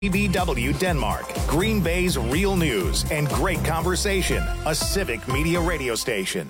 BBW Denmark, Green Bay's real news and great conversation, a civic media radio station.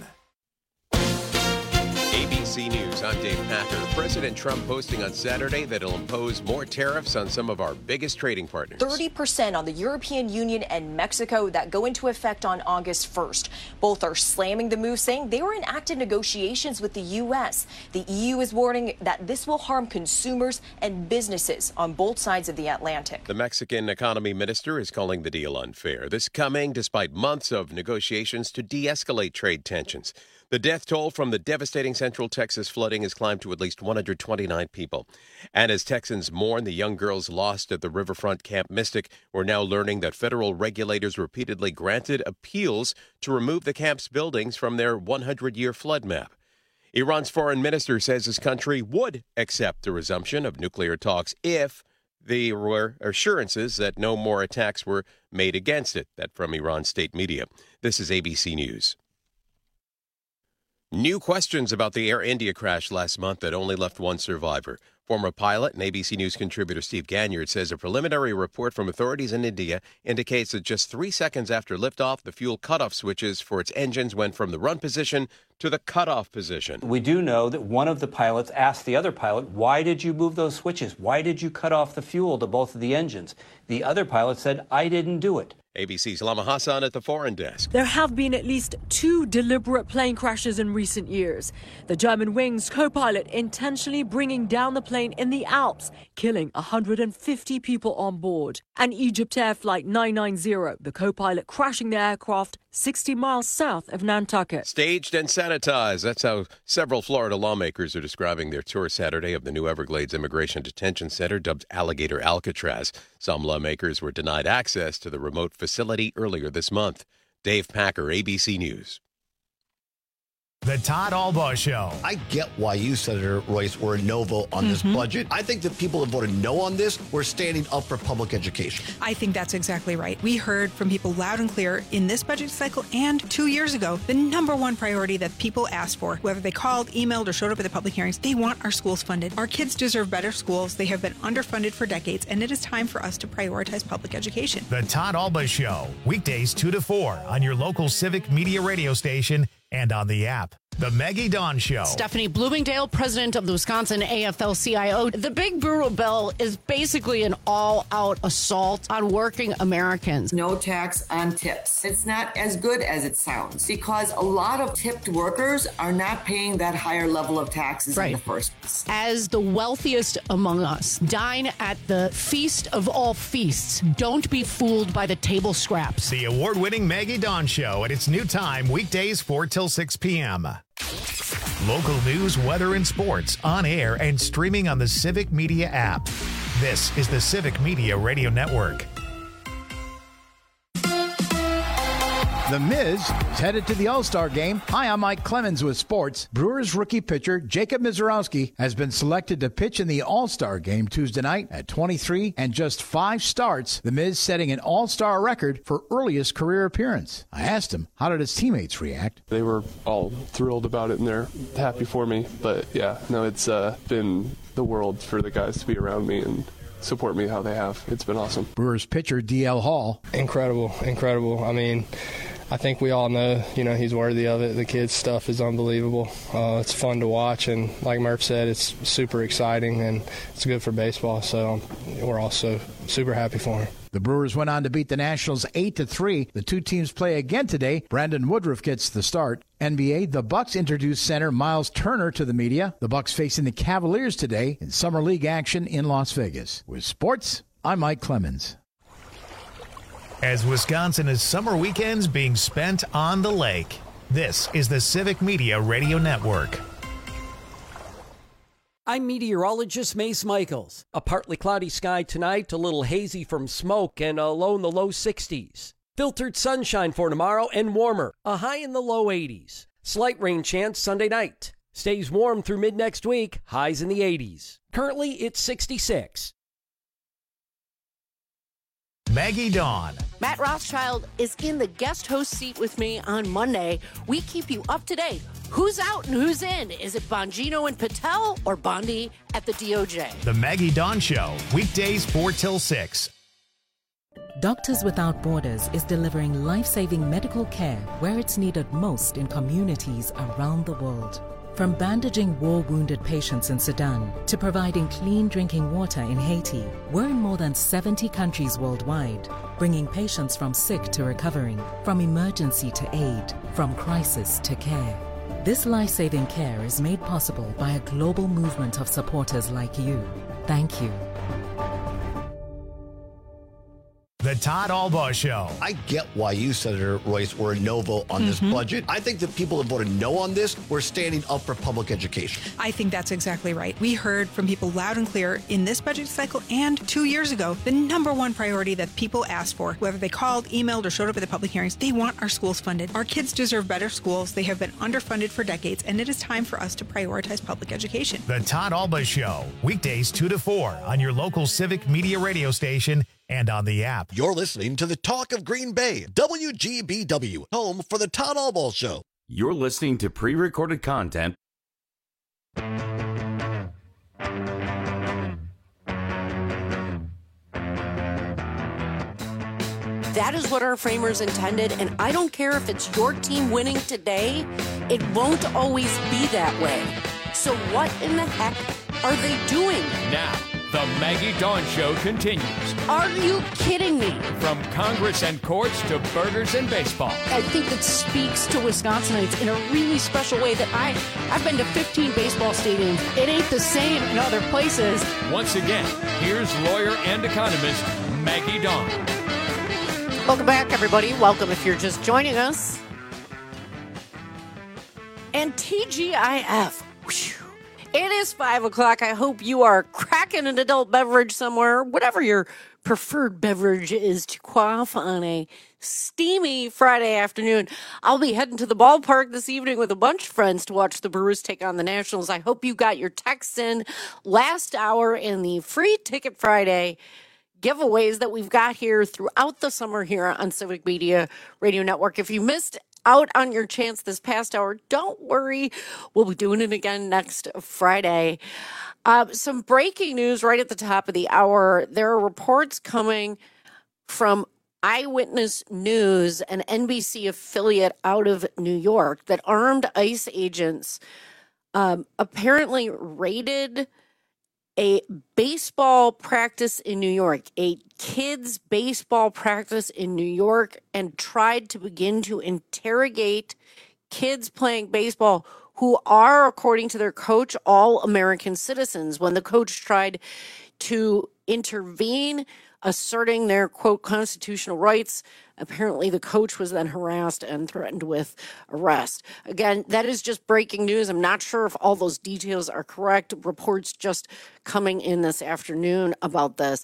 ABC News, I'm Dave Packer. President Trump posting on Saturday that he'll impose more tariffs on some of our biggest trading partners. 30% on the European Union and Mexico that go into effect on August 1st. Both are slamming the move, saying they were in active negotiations with the U.S. The EU is warning that this will harm consumers and businesses on both sides of the Atlantic. The Mexican economy minister is calling the deal unfair. This coming despite months of negotiations to de-escalate trade tensions. The death toll from the devastating Central Texas flooding has climbed to at least 129 people. And as Texans mourn the young girls lost at the riverfront Camp Mystic, we're now learning that federal regulators repeatedly granted appeals to remove the camp's buildings from their 100-year flood map. Iran's foreign minister says his country would accept the resumption of nuclear talks if there were assurances that no more attacks were made against it. That from Iran's state media. This is ABC News. New questions about the Air India crash last month that only left one survivor. Former pilot and ABC News contributor Steve Ganyard says a preliminary report from authorities in India indicates that just 3 seconds after liftoff, the fuel cutoff switches for its engines went from the run position to the cutoff position. We do know that one of the pilots asked the other pilot, why did you move those switches? Why did you cut off the fuel to both of the engines? The other pilot said, I didn't do it. ABC's Lama Hassan at the foreign desk. There have been at least 2 deliberate plane crashes in recent years. The German Wings co-pilot intentionally bringing down the plane in the Alps, killing 150 people on board. And Egypt Air Flight 990, the co-pilot crashing the aircraft 60 miles south of Nantucket. Staged and sanitized. That's how several Florida lawmakers are describing their tour Saturday of the new Everglades Immigration Detention Center, dubbed Alligator Alcatraz. Some lawmakers were denied access to the remote facility earlier this month. Dave Packer, ABC News. The Todd Albaugh Show. I get why you, Senator Royce, were a no vote on this budget. I think the people that voted no on this were standing up for public education. I think that's exactly right. We heard from people loud and clear in this budget cycle and 2 years ago, the number one priority that people asked for, whether they called, emailed, or showed up at the public hearings, they want our schools funded. Our kids deserve better schools. They have been underfunded for decades, and it is time for us to prioritize public education. The Todd Albaugh Show. Weekdays 2 to 4 on your local civic media radio station and on the app. The Maggie Dawn Show. Stephanie Bloomingdale, president of the Wisconsin AFL-CIO. The Big Brutal Bill is basically an all-out assault on working Americans. No tax on tips. It's not as good as it sounds because a lot of tipped workers are not paying that higher level of taxes in the first place. As the wealthiest among us, dine at the feast of all feasts. Don't be fooled by the table scraps. The award-winning Maggie Dawn Show at its new time, weekdays 4 till 6 p.m. Local news, weather, and sports on air and streaming on the Civic Media app. This is the Civic Media Radio Network. The Miz is headed to the All-Star game. Hi, I'm Mike Clemens with sports. Brewers rookie pitcher Jacob Misiorowski has been selected to pitch in the All-Star game Tuesday night at 23 and just 5 starts. The Miz setting an All-Star record for earliest career appearance. I asked him, how did his teammates react? They were all thrilled about it and they're happy for me. But yeah, no, it's been the world for the guys to be around me and support me how they have. It's been awesome. Brewers pitcher DL Hall. Incredible. I mean, I think we all know, he's worthy of it. The kids' stuff is unbelievable. It's fun to watch, and like Murph said, it's super exciting, and it's good for baseball, so we're also super happy for him. The Brewers went on to beat the Nationals 8-3. The two teams play again today. Brandon Woodruff gets the start. NBA, the Bucks introduced center Miles Turner to the media. The Bucks facing the Cavaliers today in Summer League action in Las Vegas. With sports, I'm Mike Clemens. As Wisconsin is summer weekends being spent on the lake, this is the Civic Media Radio Network. I'm meteorologist Mace Michaels. A partly cloudy sky tonight, a little hazy from smoke, and a low in the low 60s. Filtered sunshine for tomorrow and warmer, a high in the low 80s. Slight rain chance Sunday night. Stays warm through mid-next week, highs in the 80s. Currently, it's 66. Maggie Dawn. Matt Rothschild is in the guest host seat with me on Monday. We keep you up to date. Who's out and who's in? Is it Bongino and Patel or Bondi at the DOJ? The Maggie Dawn Show, weekdays 4 till 6. Doctors Without Borders is delivering life-saving medical care where it's needed most in communities around the world. From bandaging war-wounded patients in Sudan to providing clean drinking water in Haiti, we're in more than 70 countries worldwide, bringing patients from sick to recovering, from emergency to aid, from crisis to care. This life-saving care is made possible by a global movement of supporters like you. Thank you. The Todd Albaugh Show. I get why you, Senator Royce, were a no vote on this budget. I think the people that voted no on this were standing up for public education. I think that's exactly right. We heard from people loud and clear in this budget cycle and 2 years ago, the number one priority that people asked for, whether they called, emailed, or showed up at the public hearings, they want our schools funded. Our kids deserve better schools. They have been underfunded for decades, and it is time for us to prioritize public education. The Todd Albaugh Show, weekdays 2 to 4 on your local Civic Media radio station and on the app. You're listening to the Talk of Green Bay, WGBW, home for the Todd Albaugh Show. You're listening to pre-recorded content. That is what our framers intended, and I don't care if it's your team winning today, it won't always be that way. So what in the heck are they doing? Now, the Maggie Dawn Show continues. Are you kidding me? From Congress and courts to burgers and baseball. I think that speaks to Wisconsinites in a really special way that I've been to 15 baseball stadiums. It ain't the same in other places. Once again, here's lawyer and economist Maggie Dawn. Welcome back, everybody. Welcome if you're just joining us. And TGIF. Whew. It is 5 o'clock. I hope you are cracking an adult beverage somewhere, whatever your preferred beverage is to quaff on a steamy Friday afternoon. I'll be heading to the ballpark this evening with a bunch of friends to watch the Brewers take on the Nationals. I hope you got your texts in last hour in the Free Ticket Friday giveaways that we've got here throughout the summer here on Civic Media Radio Network. If you missed out on your chance this past hour, don't worry. We'll be doing it again next Friday. Some breaking news right at the top of the hour. There are reports coming from Eyewitness News, an NBC affiliate out of New York, that armed ICE agents apparently raided a baseball practice in New York, a kids' baseball practice in New York, and tried to begin to interrogate kids playing baseball who are, according to their coach, all American citizens. When the coach tried to intervene, asserting their, quote, constitutional rights, apparently the coach was then harassed and threatened with arrest. Again, that is just breaking news. I'm not sure if all those details are correct. Reports just coming in this afternoon about this.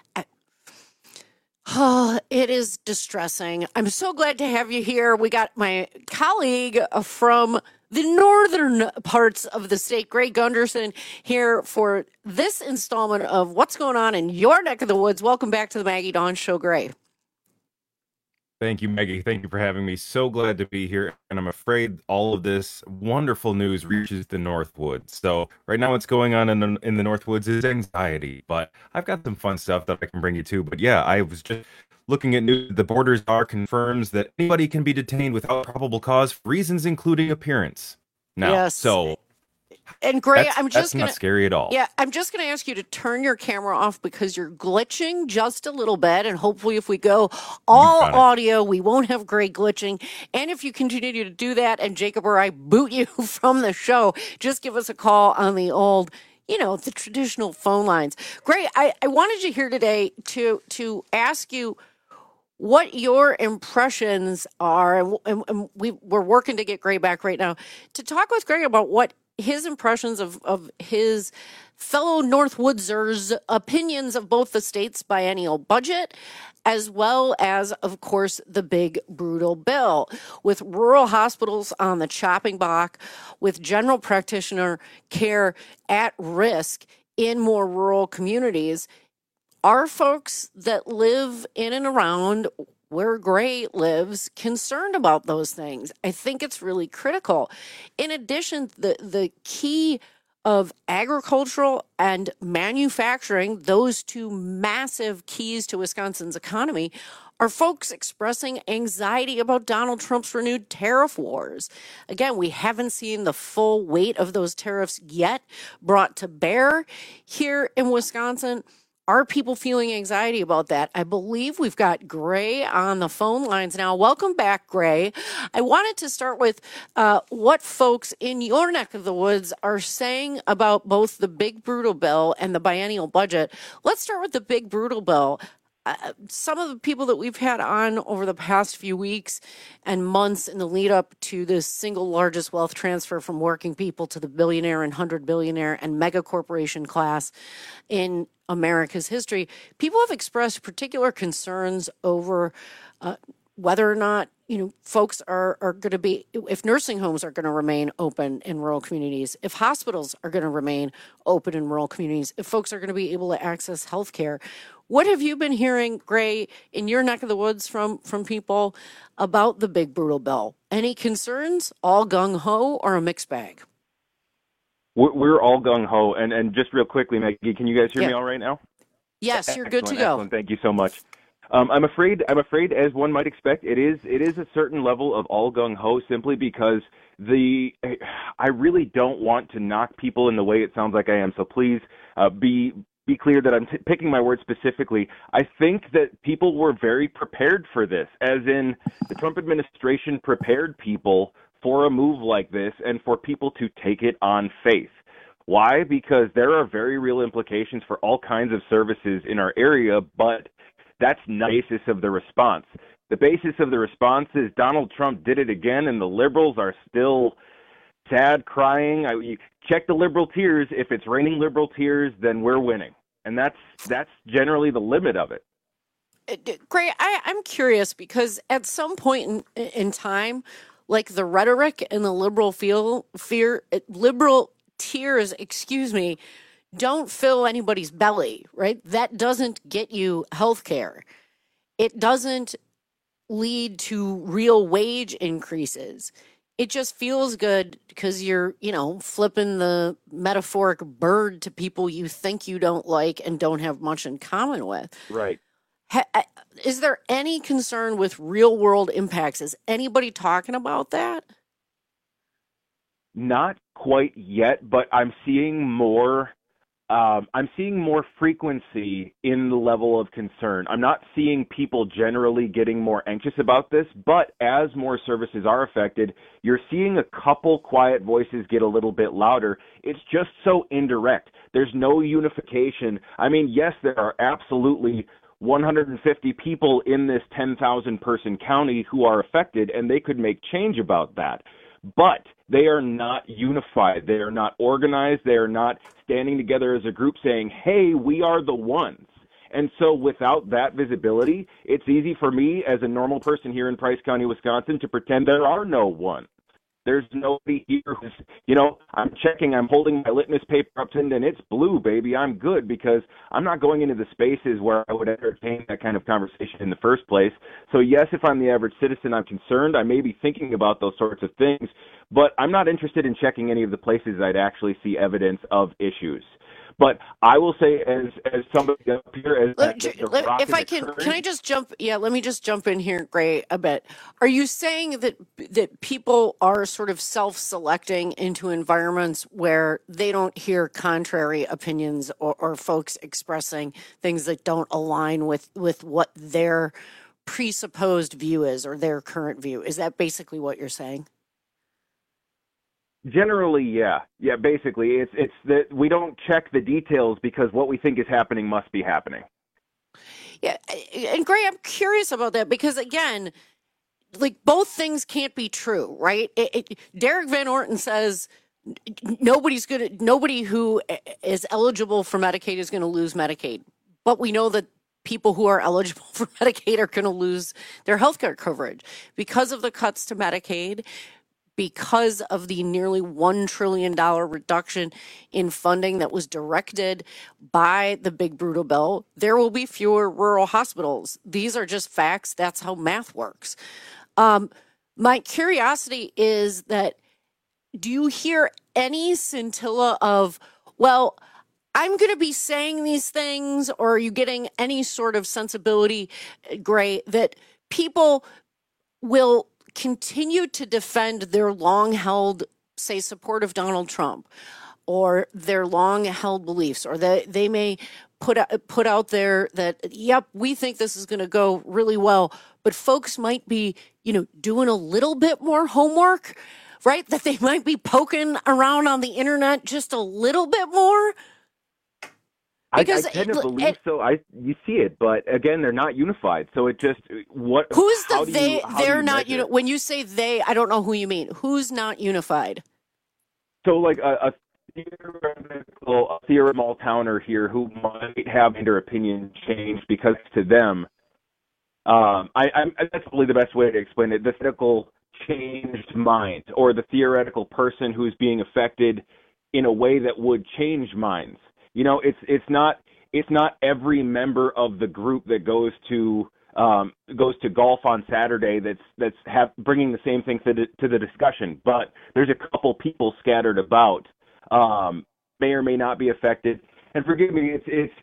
Oh, it is distressing. I'm so glad to have you here. We got my colleague from the northern parts of the state, Gray Gunderson, here for this installment of What's Going On in Your Neck of the Woods. Welcome back to the Maggie Dawn Show, Gray. Thank you, Maggie. Thank you for having me. So glad to be here. And I'm afraid all of this wonderful news reaches the Northwoods. So right now what's going on in the Northwoods is anxiety. But I've got some fun stuff that I can bring you to. But yeah, I was just looking at news. The borders are confirms that anybody can be detained without probable cause for reasons including appearance. Now, yes. So... And Gray, that's not scary at all. Yeah, I'm just going to ask you to turn your camera off because you're glitching just a little bit. And hopefully if we go all audio, we won't have Gray glitching. And if you continue to do that and Jacob or I boot you from the show, just give us a call on the old, the traditional phone lines. Gray, I wanted you here today to ask you what your impressions are. And we're working to get Gray back right now to talk with Gray about what his impressions of his fellow Northwoodsers' opinions of both the state's biennial budget, as well as, of course, the big, brutal bill. With rural hospitals on the chopping block, with general practitioner care at risk in more rural communities, are folks that live in and around where Gray lives concerned about those things? I think it's really critical. In addition, the key of agricultural and manufacturing, those two massive keys to Wisconsin's economy, are folks expressing anxiety about Donald Trump's renewed tariff wars. Again, we haven't seen the full weight of those tariffs yet brought to bear here in Wisconsin. Are people feeling anxiety about that? I believe we've got Gray on the phone lines now. Welcome back, Gray. I wanted to start with what folks in your neck of the woods are saying about both the Big Brutal Bill and the biennial budget. Let's start with the Big Brutal Bill. Some of the people that we've had on over the past few weeks and months in the lead up to the single largest wealth transfer from working people to the billionaire and 100 billionaire and mega corporation class in America's history, people have expressed particular concerns over whether or not, folks are going to be, if nursing homes are going to remain open in rural communities, if hospitals are going to remain open in rural communities, if folks are going to be able to access health care. What have you been hearing, Gray, in your neck of the woods from people about the Big Brutal Bill? Any concerns? All gung-ho or a mixed bag? We're all gung-ho. And just real quickly, Maggie, can you guys hear me all right now? Yes, you're good to go. Excellent. Thank you so much. I'm afraid, as one might expect, it is a certain level of all gung-ho simply because I really don't want to knock people in the way it sounds like I am. So please be clear that I'm picking my words specifically. I think that people were very prepared for this, as in the Trump administration prepared people for a move like this and for people to take it on faith. Why? Because there are very real implications for all kinds of services in our area, but that's not the basis of the response. The basis of the response is Donald Trump did it again, and the liberals are still sad, crying. You check the liberal tears. If it's raining liberal tears, then we're winning. And that's generally the limit of it. Gray, I'm curious because at some point in time, like the rhetoric and the liberal tears, don't fill anybody's belly, right? That doesn't get you health care. It doesn't lead to real wage increases. It just feels good because you're, flipping the metaphoric bird to people you think you don't like and don't have much in common with. Right. Is there any concern with real world impacts? Is anybody talking about that? Not quite yet, but I'm seeing more frequency in the level of concern. I'm not seeing people generally getting more anxious about this, but as more services are affected, you're seeing a couple quiet voices get a little bit louder. It's just so indirect. There's no unification. I mean, yes, there are absolutely 150 people in this 10,000 person county who are affected, and they could make change about that. But they are not unified. They are not organized. They are not standing together as a group saying, hey, we are the ones. And so without that visibility, it's easy for me as a normal person here in Price County, Wisconsin, to pretend there are no ones. There's nobody here who's, I'm holding my litmus paper up and it's blue, baby. I'm good because I'm not going into the spaces where I would entertain that kind of conversation in the first place. So yes, if I'm the average citizen, I'm concerned. I may be thinking about those sorts of things, but I'm not interested in checking any of the places I'd actually see evidence of issues. But I will say, as somebody up here, if I can I just jump? Yeah, let me just jump in here, Gray, a bit. Are you saying that people are sort of self-selecting into environments where they don't hear contrary opinions or folks expressing things that don't align with what their presupposed view is or their current view? Is that basically what you're saying? Generally, yeah. Yeah, basically, it's that we don't check the details because what we think is happening must be happening. Yeah, and Gray, I'm curious about that because, again, like both things can't be true, right? Derek Van Orton says nobody who is eligible for Medicaid is going to lose Medicaid. But we know that people who are eligible for Medicaid are going to lose their health care coverage because of the cuts to Medicaid, because of the nearly $1 trillion reduction in funding that was directed by the Big Brutal Bill. There will be fewer rural hospitals. These are just facts. That's how math works. My curiosity is that do you hear any scintilla of, well, I'm going to be saying these things, or are you getting any sort of sensibility, Gray, that people will continue to defend their long-held, say, support of Donald Trump, or their long-held beliefs, or they may put out there that, yep, we think this is going to go really well, but folks might be, doing a little bit more homework, right? That they might be poking around on the internet just a little bit more. Because I tend to believe so. You see it, but again, they're not unified. So it just what? Who's the they? They're not. When you say they, I don't know who you mean. Who's not unified? So like a theoretical small towner here who might have their opinion changed because to them, that's probably the best way to explain it. The theoretical changed mind, or the theoretical person who's being affected in a way that would change minds. It's not every member of the group that goes to golf on Saturday that's bringing the same thing to the discussion. But there's a couple people scattered about, may or may not be affected. And forgive me,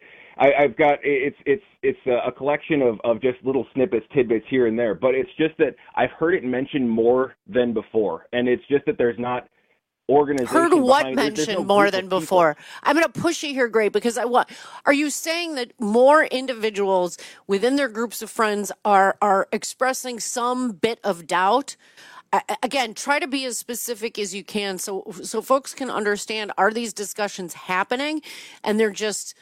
it's a collection of just little snippets, tidbits here and there. But it's just that I've heard it mentioned more than before, and it's just that there's not. Heard what mentioned more than before? I'm going to push you here, Gray, because are you saying that more individuals within their groups of friends are expressing some bit of doubt? Again, try to be as specific as you can so folks can understand, are these discussions happening and they're just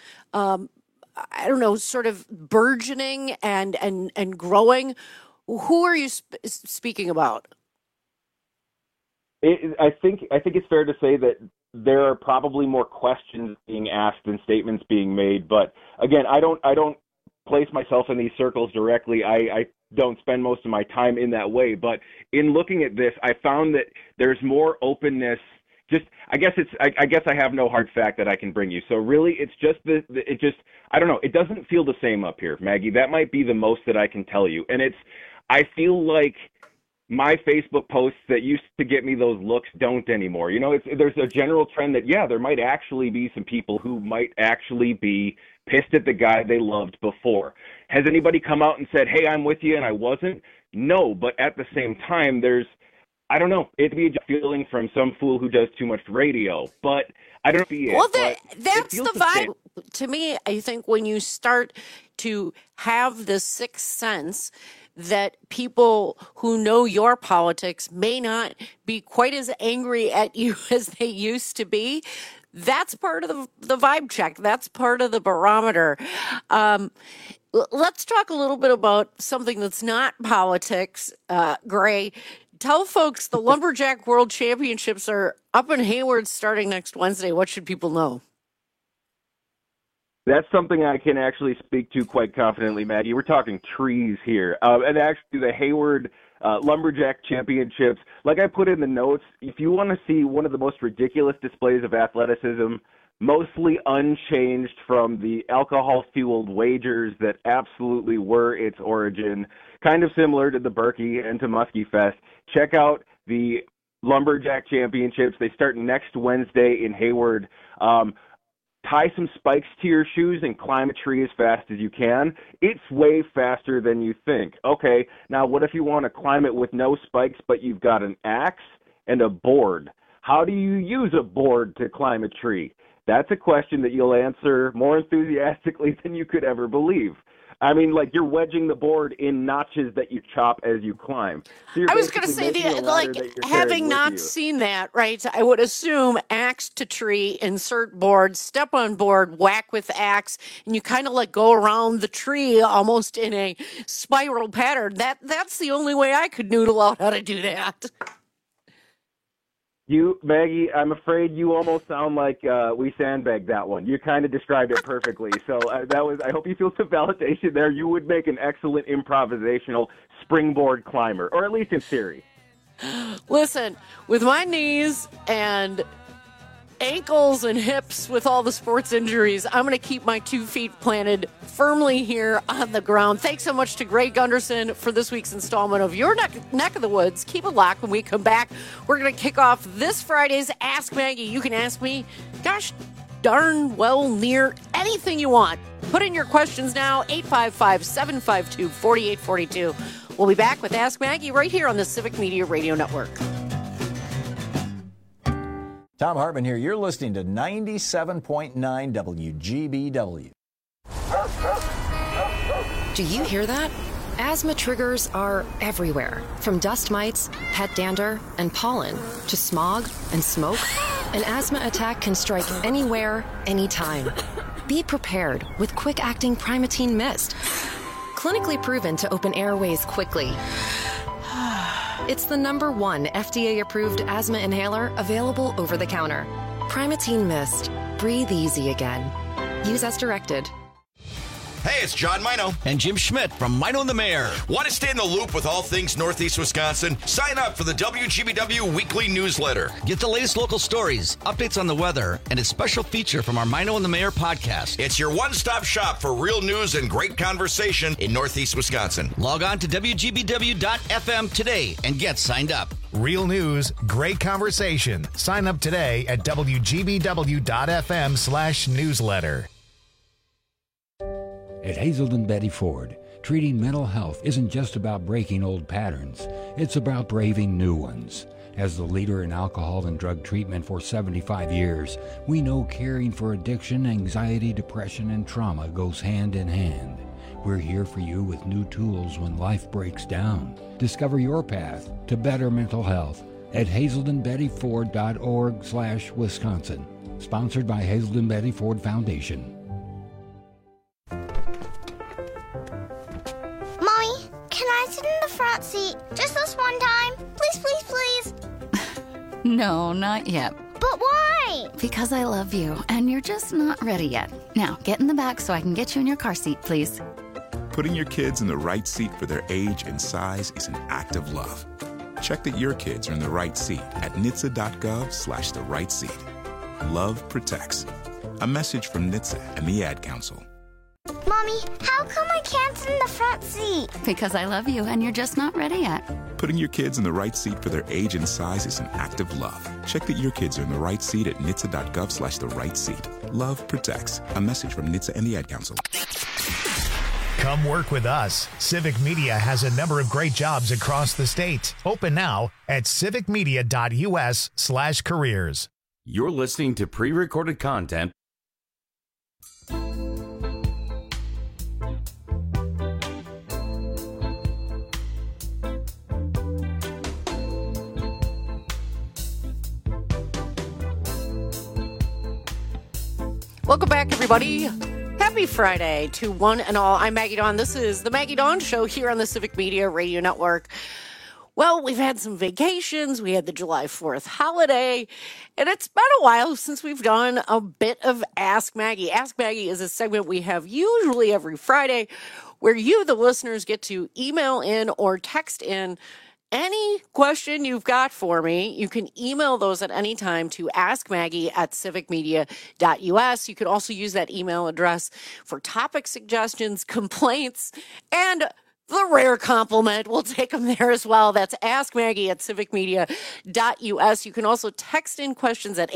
sort of burgeoning and growing? Who are you speaking about? I think it's fair to say that there are probably more questions being asked than statements being made. But again, I don't place myself in these circles directly. I don't spend most of my time in that way. But in looking at this, I found that there's more openness. I guess I have no hard fact that I can bring you. So really, it's just I don't know. It doesn't feel the same up here, Maggie. That might be the most that I can tell you. And I feel like my Facebook posts that used to get me those looks don't anymore. There's a general trend that, there might actually be some people who might actually be pissed at the guy they loved before. Has anybody come out and said, hey, I'm with you, and I wasn't? No, but at the same time, it'd be a feeling from some fool who does too much radio, but I don't see it. Well, that's the vibe. To me, I think when you start to have the sixth sense that people who know your politics may not be quite as angry at you as they used to be, that's part of the vibe check. That's part of the barometer. Let's talk a little bit about something that's not politics, Gray. Tell folks the Lumberjack World Championships are up in Hayward starting next Wednesday. What should people know? That's something I can actually speak to quite confidently, Maggie. We're talking trees here. And actually, the Hayward Lumberjack Championships, like I put in the notes, if you want to see one of the most ridiculous displays of athleticism, mostly unchanged from the alcohol-fueled wagers that absolutely were its origin, kind of similar to the Berkey and to Muskie Fest, check out the Lumberjack Championships. They start next Wednesday in Hayward. Tie some spikes to your shoes and climb a tree as fast as you can. It's way faster than you think. Okay, now what if you want to climb it with no spikes, but you've got an axe and a board? How do you use a board to climb a tree? That's a question that you'll answer more enthusiastically than you could ever believe. I mean, like, you're wedging the board in notches that you chop as you climb. So I was going to say, having not seen that, right, I would assume axe to tree, insert board, step on board, whack with axe, and you kind of go around the tree almost in a spiral pattern. That's the only way I could noodle out how to do that. Maggie, I'm afraid you almost sound like we sandbagged that one. You kind of described it perfectly. So I hope you feel some validation there. You would make an excellent improvisational springboard climber, or at least in theory. Listen, with my knees and ankles and hips with all the sports injuries, I'm going to keep my 2 feet planted firmly here on the ground. Thanks so much to Greg Gunderson for this week's installment of Your Neck of the Woods. Keep it locked. When we come back, we're going to kick off this Friday's Ask Maggie. You can ask me, gosh darn well, near anything you want. Put in your questions now, 855-752-4842. We'll be back with Ask Maggie right here on the Civic Media Radio Network. Tom Hartman here. You're listening to 97.9 WGBW. Do you hear that? Asthma triggers are everywhere, from dust mites, pet dander, and pollen, to smog and smoke. An asthma attack can strike anywhere, anytime. Be prepared with quick-acting Primatene Mist. Clinically proven to open airways quickly. It's the #1 FDA-approved asthma inhaler available over the counter. Primatene Mist. Breathe easy again. Use as directed. Hey, it's John Mino. And Jim Schmidt from Mino and the Mayor. Want to stay in the loop with all things Northeast Wisconsin? Sign up for the WGBW weekly newsletter. Get the latest local stories, updates on the weather, and a special feature from our Mino and the Mayor podcast. It's your one-stop shop for real news and great conversation in Northeast Wisconsin. Log on to WGBW.FM today and get signed up. Real news, great conversation. Sign up today at WGBW.FM/newsletter. At Hazelden Betty Ford, treating mental health isn't just about breaking old patterns. It's about braving new ones. As the leader in alcohol and drug treatment for 75 years, we know caring for addiction, anxiety, depression, and trauma goes hand in hand. We're here for you with new tools when life breaks down. Discover your path to better mental health at hazeldenbettyford.org/Wisconsin. Sponsored by Hazelden Betty Ford Foundation. Can I sit in the front seat just this one time? Please, please, please. No, not yet. But why? Because I love you, and you're just not ready yet. Now, get in the back so I can get you in your car seat, please. Putting your kids in the right seat for their age and size is an act of love. Check that your kids are in the right seat at NHTSA.gov/the right seat. Love protects. A message from NHTSA and the Ad Council. Mommy, how come I can't sit in the front seat? Because I love you, and you're just not ready yet. Putting your kids in the right seat for their age and size is an act of love. Check that your kids are in the right seat at NHTSA.gov/the right seat. Love protects. A message from NHTSA and the Ad Council. Come work with us. Civic Media has a number of great jobs across the state. Open now at civicmedia.us/careers. You're listening to pre-recorded content. Welcome back, everybody. Happy Friday to one and all. I'm Maggie Dawn. This is the Maggie Dawn Show here on the Civic Media Radio Network. Well, we've had some vacations. We had the July 4th holiday, and it's been a while since we've done a bit of Ask Maggie. Ask Maggie is a segment we have usually every Friday where you, the listeners, get to email in or text in any question you've got for me. You can email those at any time to askmaggie@civicmedia.us. You can also use that email address for topic suggestions, complaints, and the rare compliment. We'll take them there as well. That's askmaggie@civicmedia.us. You can also text in questions at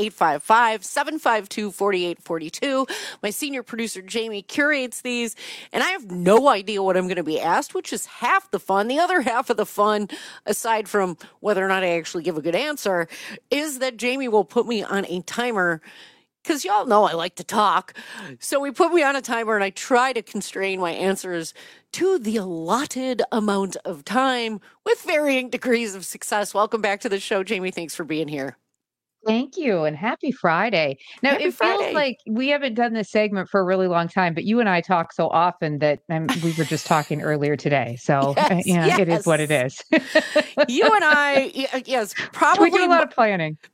855-752-4842. My senior producer, Jamie, curates these, and I have no idea what I'm going to be asked, which is half the fun. The other half of the fun, aside from whether or not I actually give a good answer, is that Jamie will put me on a timer, because y'all know I like to talk. So he put me on a timer, and I try to constrain my answers to the allotted amount of time with varying degrees of success. Welcome back to the show, Jamie. Thanks for being here. Thank you, and happy Friday. Now, Happy it Friday. feels like we haven't done this segment for a really long time, but you and I talk so often that we were just talking earlier today. So, Yes, it is what it is. You and I, yes, probably We do a lot of planning.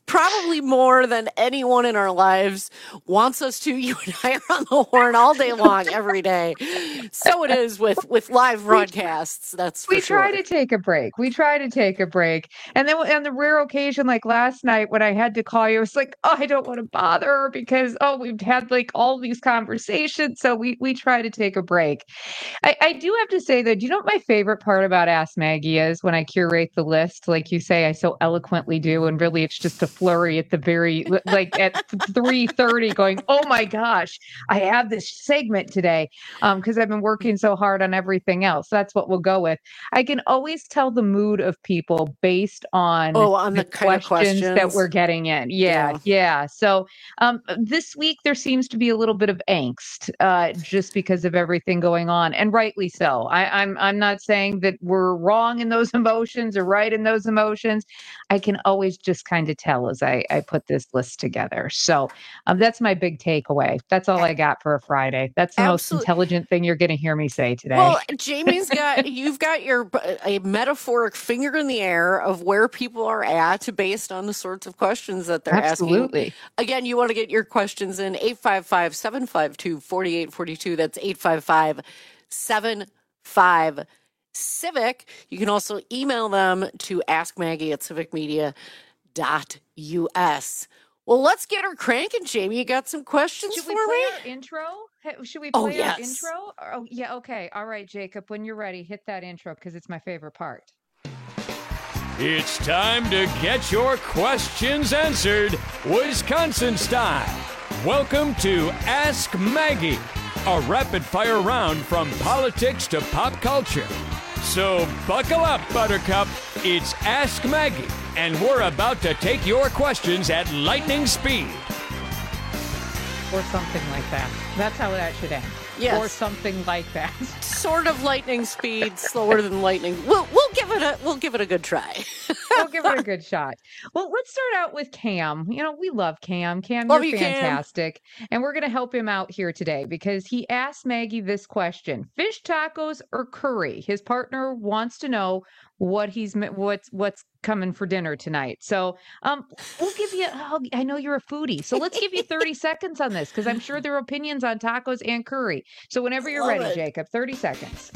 probably more than anyone in our lives wants us to. You and I are on the horn all day long, every day. So it is with live broadcasts. That's for we sure. try to take a break. And then on the rare occasion, like last night when I had to call you, it's like, oh, I don't want to bother her because, we've had like all these conversations. So we try to take a break. I do have to say that, you know what my favorite part about Ask Maggie is? When I curate the list, like you say, I so eloquently do. And really, it's just a flurry at the very, like at 3:30 going, oh my gosh, I have this segment today because I've been working so hard on everything else. That's what we'll go with. I can always tell the mood of people based on the kind of questions that we're getting in. Yeah. So this week there seems to be a little bit of angst just because of everything going on, and rightly so. I'm not saying that we're wrong in those emotions or right in those emotions. I can always just kind of tell as I put this list together. So that's my big takeaway. That's all I got for a Friday. That's the most intelligent thing you're going to hear me say today. Well, Jamie's you've got a metaphoric finger in the air of where people are at based on the sorts of questions that they're asking. Again, you want to get your questions in 855-752-4842. That's 855-75-CIVIC. You can also email them to askmaggie@civicmedia.us. Well, let's get her cranking, Jamie. You got some questions for me? Should we play our intro? Should we play our intro? Oh, yeah. Okay. All right, Jacob. When you're ready, hit that intro because it's my favorite part. It's time to get your questions answered, Wisconsin style. Welcome to Ask Maggie, a rapid-fire round from politics to pop culture. So buckle up, Buttercup. It's Ask Maggie, and we're about to take your questions at lightning speed. Or something like that. That's how that should end. Yes. Or something like that. Sort of lightning speed, slower than lightning. We'll give it a good try. We'll give it a good shot. Well, let's start out with Cam. You know, we love Cam. Cam, love you're you, fantastic. Cam. And we're going to help him out here today because he asked Maggie this question: fish tacos or curry? His partner wants to know what's coming for dinner tonight. So we'll give you, I know you're a foodie, so let's give you 30 seconds on this because I'm sure there are opinions on tacos and curry. So whenever you're ready, Jacob, 30 seconds.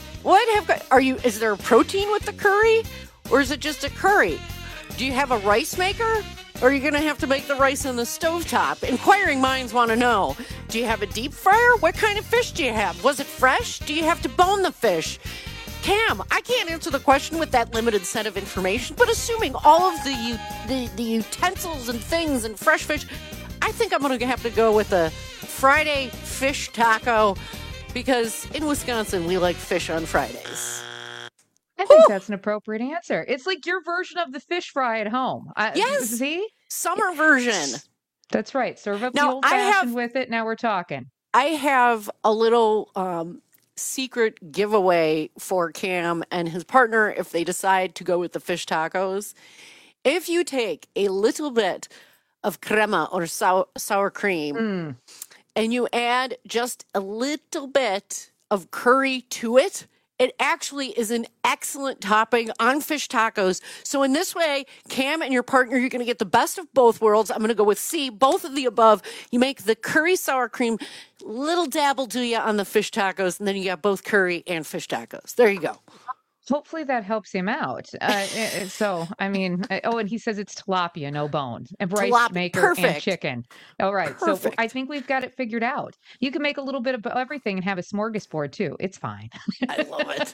Is there a protein with the curry or is it just a curry? Do you have a rice maker? Or are you going to have to make the rice on the stovetop? Inquiring minds want to know. Do you have a deep fryer? What kind of fish do you have? Was it fresh? Do you have to bone the fish? Cam, I can't answer the question with that limited set of information, but assuming all of the utensils and things and fresh fish, I think I'm going to have to go with a Friday fish taco because in Wisconsin, we like fish on Fridays. I think that's an appropriate answer. It's like your version of the fish fry at home. Yes. See? Summer version. That's right. Serve up the old-fashioned with it. Now we're talking. I have a little secret giveaway for Cam and his partner if they decide to go with the fish tacos. If you take a little bit of crema or sour cream and you add just a little bit of curry to it, it actually is an excellent topping on fish tacos. So in this way, Cam and your partner, you're going to get the best of both worlds. I'm going to go with C, both of the above. You make the curry sour cream, little dabble do you on the fish tacos, and then you got both curry and fish tacos. There you go. Hopefully that helps him out. So, I mean, and he says it's tilapia, no bone, and rice maker and chicken. All right. Perfect. So I think we've got it figured out. You can make a little bit of everything and have a smorgasbord too. It's fine. I love it.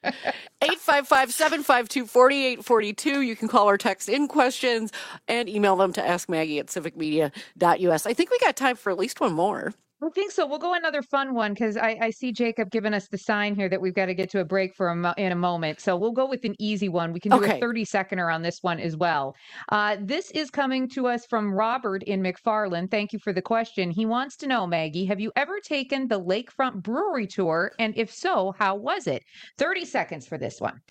855-752-4842. You can call or text in questions and email them to askmaggie@civicmedia.us. I think we got time for at least one more. I think so. We'll go another fun one because I see Jacob giving us the sign here that we've got to get to a break for in a moment. So we'll go with an easy one. We can do a 30-seconder on this one as well. This is coming to us from Robert in McFarland. Thank you for the question. He wants to know, Maggie, have you ever taken the Lakefront Brewery tour? And if so, how was it? 30 seconds for this one.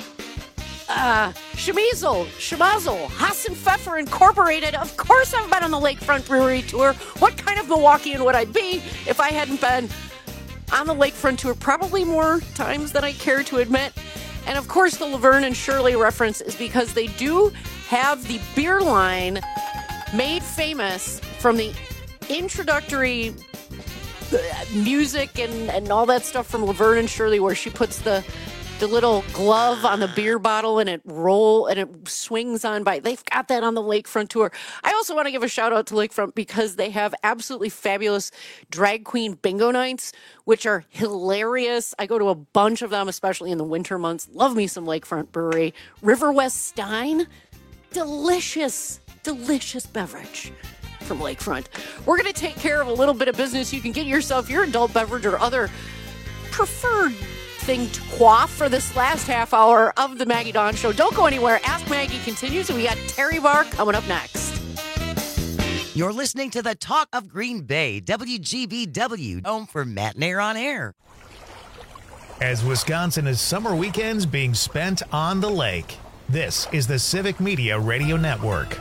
Schmazel, Hassan Pfeffer Incorporated. Of course I've been on the Lakefront Brewery Tour. What kind of Milwaukeean would I be if I hadn't been on the Lakefront Tour? Probably more times than I care to admit. And of course the Laverne and Shirley reference is because they do have the beer line made famous from the introductory music and all that stuff from Laverne and Shirley, where she puts the little glove on the beer bottle and it swings on by. They've got that on the Lakefront tour. I also want to give a shout out to Lakefront because they have absolutely fabulous drag queen bingo nights, which are hilarious. I go to a bunch of them, especially in the winter months. Love me some Lakefront Brewery. River West Stein, delicious beverage from Lakefront. We're going to take care of a little bit of business. You can get yourself your adult beverage or other preferred thing to quaff for this last half hour of the Maggie Dawn Show. Don't go anywhere. Ask Maggie continues, and we got Terry Barr coming up next. You're listening to the Talk of Green Bay, WGBW, home for Matt and Air on Air. As Wisconsin is summer weekends being spent on the lake, this is the Civic Media Radio Network.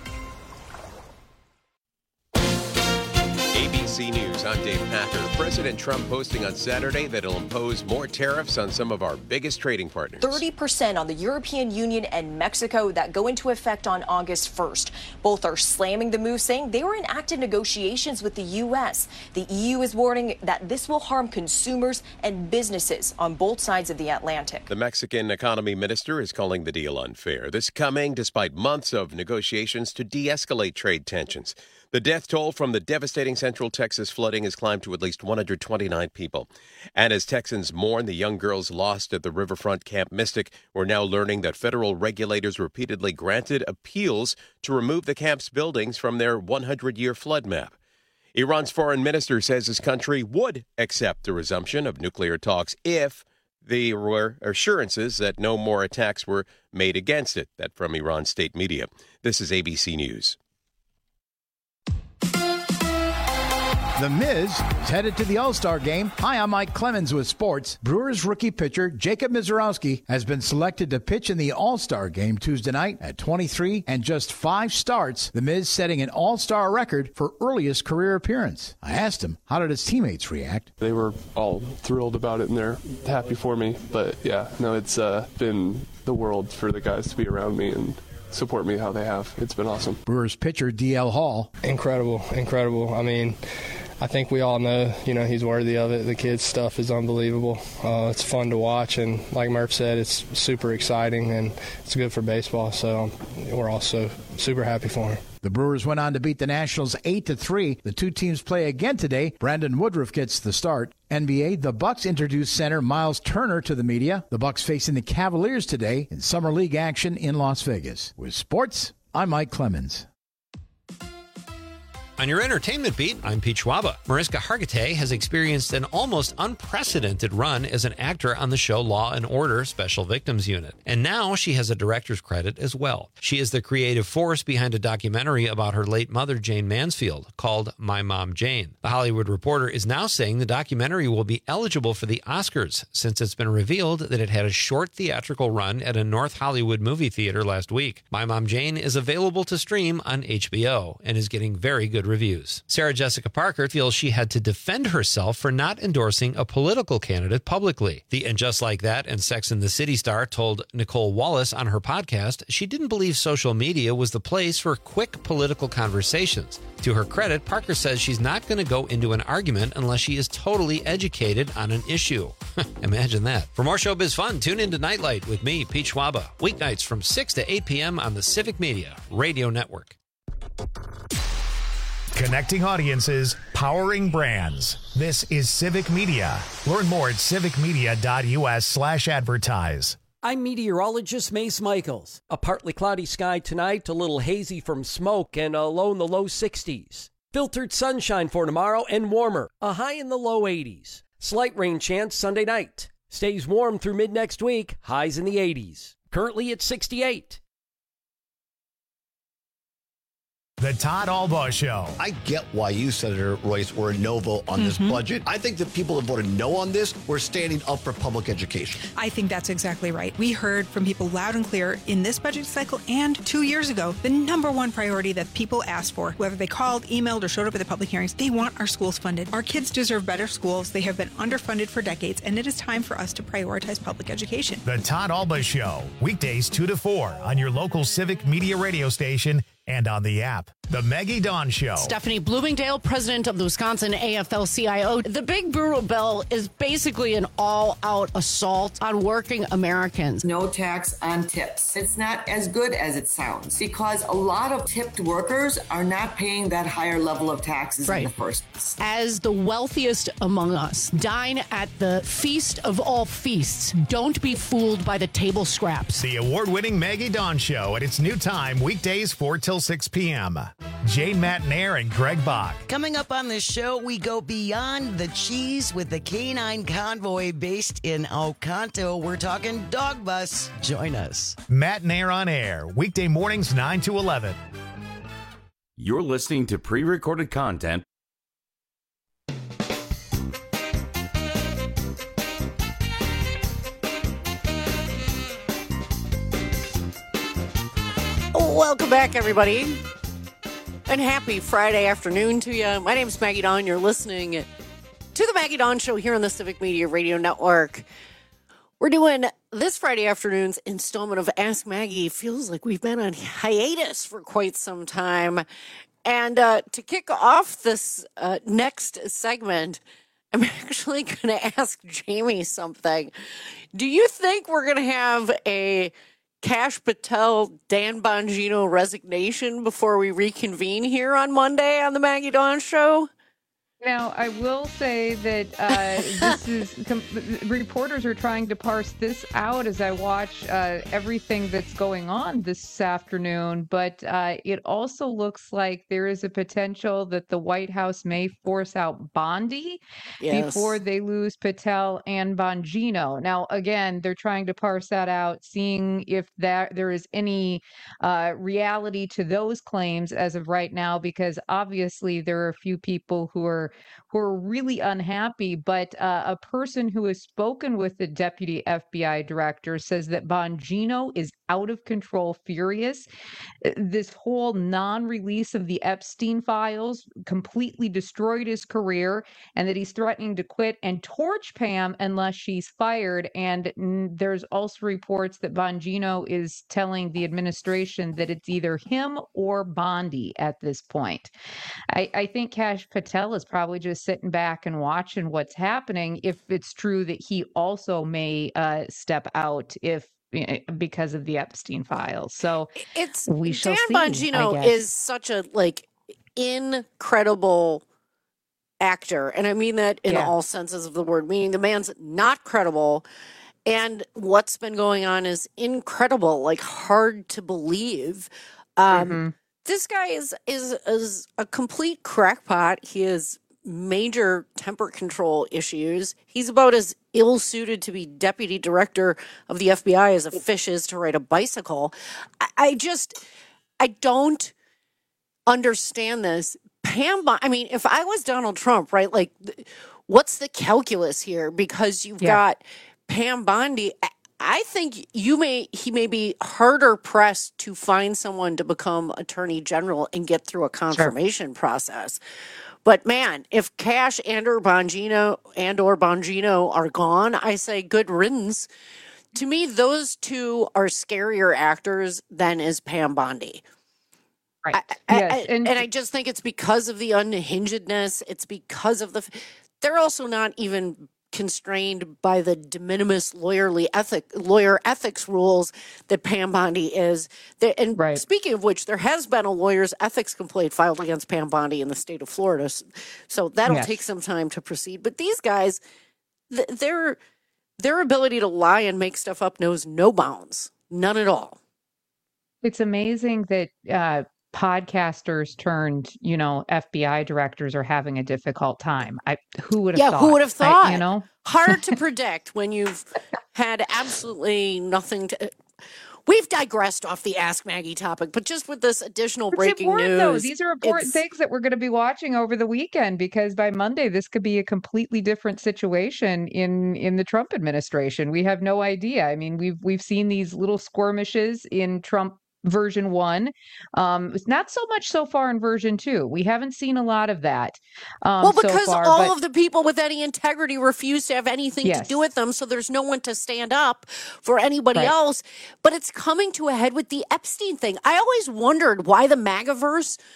ABC News, I'm Dave Packer. President Trump posting on Saturday that he'll impose more tariffs on some of our biggest trading partners. 30% on the European Union and Mexico that go into effect on August 1st. Both are slamming the move, saying they were in active negotiations with the U.S. The EU is warning that this will harm consumers and businesses on both sides of the Atlantic. The Mexican economy minister is calling the deal unfair. This coming despite months of negotiations to de-escalate trade tensions. The death toll from the devastating Central Texas flooding has climbed to at least 129 people. And as Texans mourn the young girls lost at the riverfront Camp Mystic, we're now learning that federal regulators repeatedly granted appeals to remove the camp's buildings from their 100-year flood map. Iran's foreign minister says his country would accept the resumption of nuclear talks if there were assurances that no more attacks were made against it. That from Iran's state media. This is ABC News. The Miz is headed to the All-Star game. Hi, I'm Mike Clemens with sports. Brewers rookie pitcher Jacob Mizorowski has been selected to pitch in the All-Star game Tuesday night at 23 and just 5 starts. The Miz setting an All-Star record for earliest career appearance. I asked him, how did his teammates react? They were all thrilled about it and they're happy for me. But yeah, no, it's been the world for the guys to be around me and support me how they have. It's been awesome. Brewers pitcher DL Hall. Incredible. I mean, I think we all know, he's worthy of it. The kid's stuff is unbelievable. It's fun to watch, and like Murph said, it's super exciting, and it's good for baseball, so we're also super happy for him. The Brewers went on to beat the Nationals 8-3. The two teams play again today. Brandon Woodruff gets the start. NBA, the Bucks introduced center Miles Turner to the media. The Bucks facing the Cavaliers today in Summer League action in Las Vegas. With sports, I'm Mike Clemens. On your entertainment beat, I'm Pete Schwaba. Mariska Hargitay has experienced an almost unprecedented run as an actor on the show Law & Order Special Victims Unit. And now she has a director's credit as well. She is the creative force behind a documentary about her late mother, Jane Mansfield, called My Mom Jane. The Hollywood Reporter is now saying the documentary will be eligible for the Oscars since it's been revealed that it had a short theatrical run at a North Hollywood movie theater last week. My Mom Jane is available to stream on HBO and is getting very good reviews. Sarah Jessica Parker feels she had to defend herself for not endorsing a political candidate publicly. The And Just Like That and Sex and the City star told Nicole Wallace on her podcast she didn't believe social media was the place for quick political conversations. To her credit, Parker says she's not going to go into an argument unless she is totally educated on an issue. Imagine that. For more showbiz fun, tune into Nightlight with me, Pete Schwaba, weeknights from 6 to 8 p.m. on the Civic Media Radio Network. Connecting audiences, powering brands. This is Civic Media. Learn more at civicmedia.us/advertise. I'm meteorologist Mace Michaels. A partly cloudy sky tonight, a little hazy from smoke, and a low in the low 60s. Filtered sunshine for tomorrow and warmer, a high in the low 80s. Slight rain chance Sunday night. Stays warm through mid next week, highs in the 80s. Currently at 68. The Todd Albaugh Show. I get why you, Senator Royce, were a no vote on this budget. I think the people that voted no on this were standing up for public education. I think that's exactly right. We heard from people loud and clear in this budget cycle and 2 years ago, the number one priority that people asked for, whether they called, emailed, or showed up at the public hearings, they want our schools funded. Our kids deserve better schools. They have been underfunded for decades, and it is time for us to prioritize public education. The Todd Albaugh Show, weekdays 2 to 4 on your local Civic Media radio station and on the app. The Maggie Dawn Show. Stephanie Bloomingdale, president of the Wisconsin AFL-CIO. The Big Brutal Bill is basically an all-out assault on working Americans. No tax on tips. It's not as good as it sounds because a lot of tipped workers are not paying that higher level of taxes in the first place. As the wealthiest among us, dine at the feast of all feasts. Don't be fooled by the table scraps. The award-winning Maggie Dawn Show at its new time, weekdays 4 till 6 p.m. Jane Matnair and Greg Bach. Coming up on this show, we go beyond the cheese with the Canine Convoy based in Oconto. We're talking dog bus. Join us. Matnair on air, weekday mornings 9 to 11. You're listening to pre-recorded content. Welcome back, everybody. And happy Friday afternoon to you. My name is Maggie Dawn. You're listening to the Maggie Dawn Show here on the Civic Media Radio Network. We're doing this Friday afternoon's installment of Ask Maggie. Feels like we've been on hiatus for quite some time. And to kick off this next segment, I'm actually going to ask Jamie something. Do you think we're going to have a Kash Patel, Dan Bongino resignation before we reconvene here on Monday on the Maggie Dawn Show? Now, I will say that reporters are trying to parse this out as I watch everything that's going on this afternoon. But it also looks like there is a potential that the White House may force out Bondi before they lose Patel and Bongino. Now, again, they're trying to parse that out, seeing if there is any reality to those claims as of right now, because obviously there are a few people who are really unhappy, but a person who has spoken with the deputy FBI director says that Bongino is out of control furious. This whole non-release of the Epstein files completely destroyed his career, and that he's threatening to quit and torch Pam unless she's fired. And there's also reports that Bongino is telling the administration that it's either him or Bondi at this point. I think Kash Patel is probably just sitting back and watching what's happening, if it's true that he also may step out because of the Epstein files. So we shall see. Dan Bongino is such a incredible actor, and I mean that in all senses of the word, meaning the man's not credible, and what's been going on is incredible, hard to believe. This guy is a complete crackpot. He has major temper control issues. He's about as ill-suited to be deputy director of the FBI as a fish is to ride a bicycle. I don't understand this. If I was Donald Trump, right, what's the calculus here? Because you've got Pam Bondi. I think he may be harder pressed to find someone to become attorney general and get through a confirmation process. But man, if Kash and/or Bongino are gone, I say good riddance. To me, those two are scarier actors than is Pam Bondi. Right. And I just think it's because of the unhingedness. It's because of they're also not even constrained by the de minimis lawyer ethics rules that Pam Bondi is. Speaking of which, there has been a lawyer's ethics complaint filed against Pam Bondi in the state of Florida. So that'll take some time to proceed. But these guys, their ability to lie and make stuff up knows no bounds. None at all. It's amazing that podcasters turned, FBI directors are having a difficult time. Who would have thought? Who would have thought? Hard to predict when you've had absolutely nothing to. We've digressed off the Ask Maggie topic, but just with this additional breaking news. Though. These are important things that we're going to be watching over the weekend, because by Monday, this could be a completely different situation in the Trump administration. We have no idea. I mean, we've seen these little skirmishes in Trump version 1. It's not so much so far in version 2. We haven't seen a lot of that. Because all of the people with any integrity refuse to have anything to do with them, so there's no one to stand up for anybody else. But it's coming to a head with the Epstein thing. I always wondered why the MAGAverse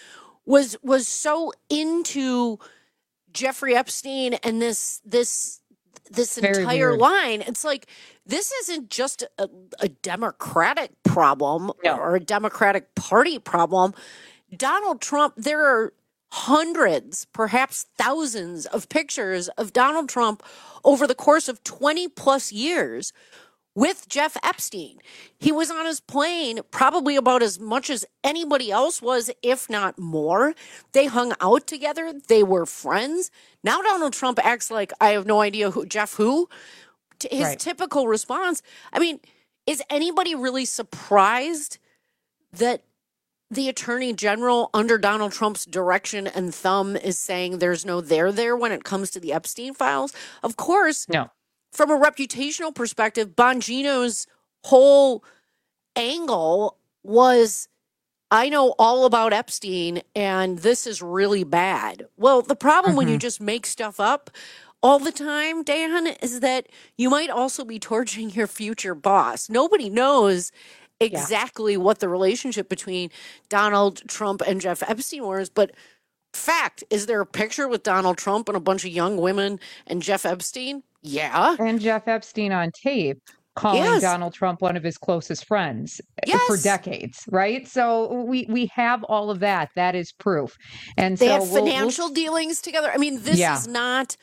was so into Jeffrey Epstein and this Very entire weird. line. It's like, this isn't just a Democratic problem or a Democratic Party problem. Donald Trump, there are hundreds, perhaps thousands of pictures of Donald Trump over the course of 20 plus years with Jeff Epstein. He was on his plane probably about as much as anybody else was, if not more. They hung out together. They were friends. Now Donald Trump acts like, I have no idea who Jeff who. His typical response. I mean, is anybody really surprised that the attorney general under Donald Trump's direction and thumb is saying there's no there when it comes to the Epstein files? Of course. No. From a reputational perspective, Bongino's whole angle was, I know all about Epstein and this is really bad. Well, the problem when you just make stuff up all the time, Dan, is that you might also be torching your future boss. Nobody knows exactly what the relationship between Donald Trump and Jeff Epstein was, but fact, is there a picture with Donald Trump and a bunch of young women and Jeff Epstein? Yeah. And Jeff Epstein on tape calling Donald Trump one of his closest friends for decades, right? So we have all of that. That is proof. And they so have financial dealings together. I mean, this is not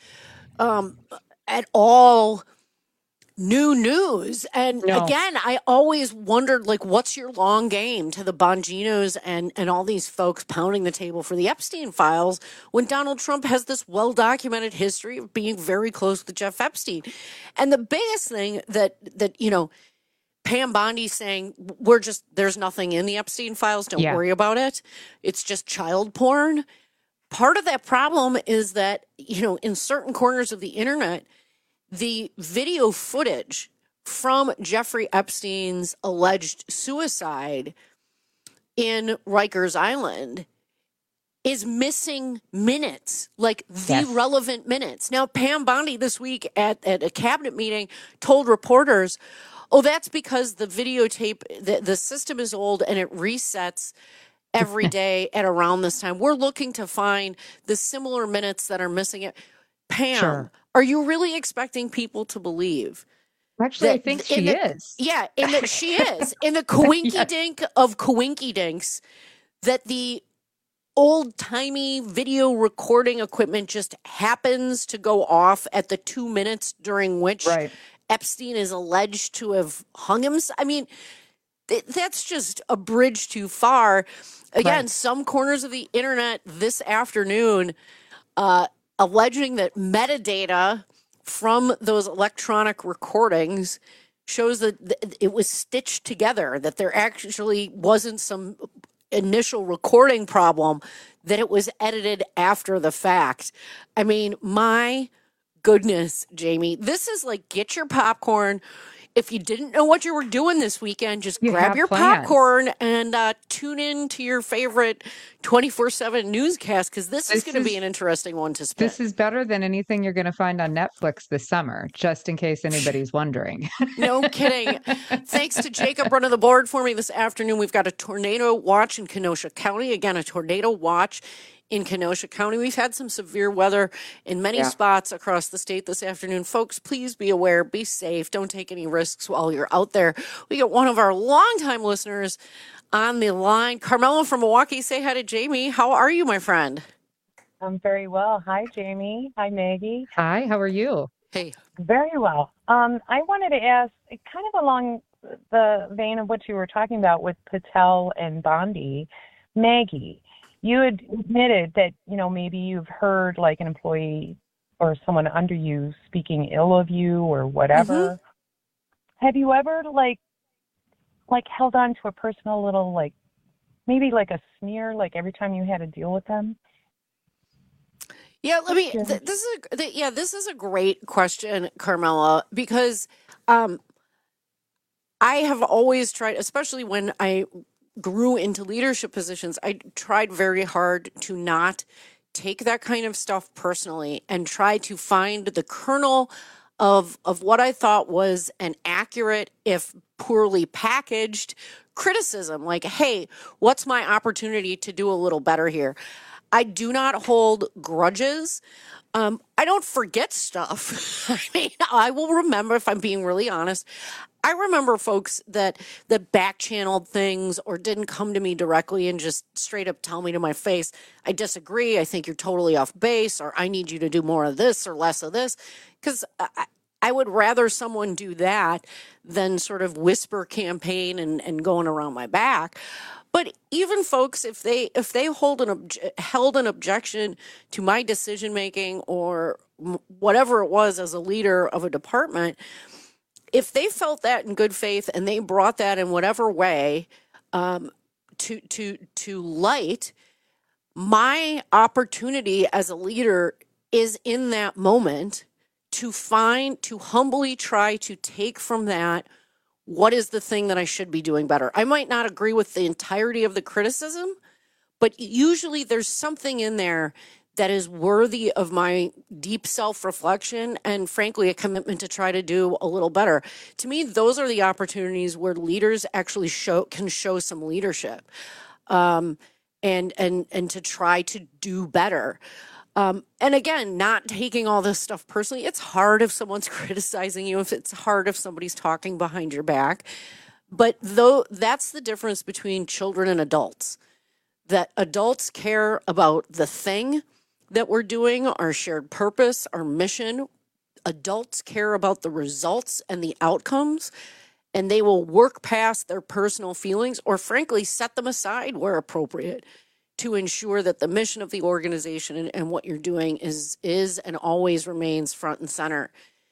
at all new news. And again, I always wondered, like, what's your long game to the Bonginos and all these folks pounding the table for the Epstein files when Donald Trump has this well-documented history of being very close to Jeff Epstein. And the biggest thing that you know, Pam Bondi saying, there's nothing in the Epstein files, don't worry about it. It's just child porn. Part of that problem is that, you know, in certain corners of the internet, the video footage from Jeffrey Epstein's alleged suicide in Rikers Island is missing minutes, like the relevant minutes. Now, Pam Bondi this week at a cabinet meeting told reporters, oh, that's because the videotape, the system is old and it resets every day at around this time. We're looking to find the similar minutes that are missing. Pam, are you really expecting people to believe? Actually, I think she is. Yeah, in that she is. In the coinky dink of coinky dinks, that the old-timey video recording equipment just happens to go off at the 2 minutes during which Epstein is alleged to have hung himself. I mean, that's just a bridge too far. Again, some corners of the internet this afternoon alleging that metadata from those electronic recordings shows that it was stitched together, that there actually wasn't some initial recording problem, that it was edited after the fact. I mean, my goodness, Jamie, this is like, get your popcorn. If you didn't know what you were doing this weekend, just grab your popcorn and tune in to your favorite 24/7 newscast, because this is going to be an interesting one to spin. This is better than anything you're going to find on Netflix this summer, just in case anybody's wondering. No kidding. Thanks to Jacob running the board for me this afternoon. We've got a tornado watch in Kenosha County. Again, a tornado watch in Kenosha County. We've had some severe weather in many spots across the state this afternoon. Folks, please be aware, be safe, don't take any risks while you're out there. We got one of our longtime listeners on the line. Carmela from Milwaukee, say hi to Jamie. How are you, my friend? I'm very well. Hi, Jamie. Hi, Maggie. Hi, how are you? Hey. Very well. I wanted to ask, kind of along the vein of what you were talking about with Patel and Bondi, Maggie, you had admitted that, you know, maybe you've heard like an employee or someone under you speaking ill of you or whatever. Have you ever like held on to a personal little, like, maybe like a sneer, like every time you had to deal with them? Yeah, let me. This is a great question, Carmela, because I have always tried, especially when I grew into leadership positions, I tried very hard to not take that kind of stuff personally and try to find the kernel of what I thought was an accurate, if poorly packaged criticism, like, hey, what's my opportunity to do a little better here? I do not hold grudges. I don't forget stuff. I mean, I will remember, if I'm being really honest. I remember folks that back-channeled things or didn't come to me directly and just straight up tell me to my face, I disagree, I think you're totally off base, or I need you to do more of this or less of this. Because I would rather someone do that than sort of whisper campaign and going around my back. But even folks, if they held an objection to my decision making or whatever it was as a leader of a department, if they felt that in good faith and they brought that in whatever way to light, my opportunity as a leader is in that moment to humbly try to take from that, what is the thing that I should be doing better? I might not agree with the entirety of the criticism, but usually there's something in there that is worthy of my deep self-reflection and, frankly, a commitment to try to do a little better. To me, those are the opportunities where leaders actually can show some leadership, and to try to do better. And again, not taking all this stuff personally. It's hard if someone's criticizing you, if it's hard if somebody's talking behind your back. But that's the difference between children and adults. That adults care about the thing that we're doing, our shared purpose, our mission. Adults care about the results and the outcomes, and they will work past their personal feelings or, frankly, set them aside where appropriate to ensure that the mission of the organization and what you're doing is and always remains front and center.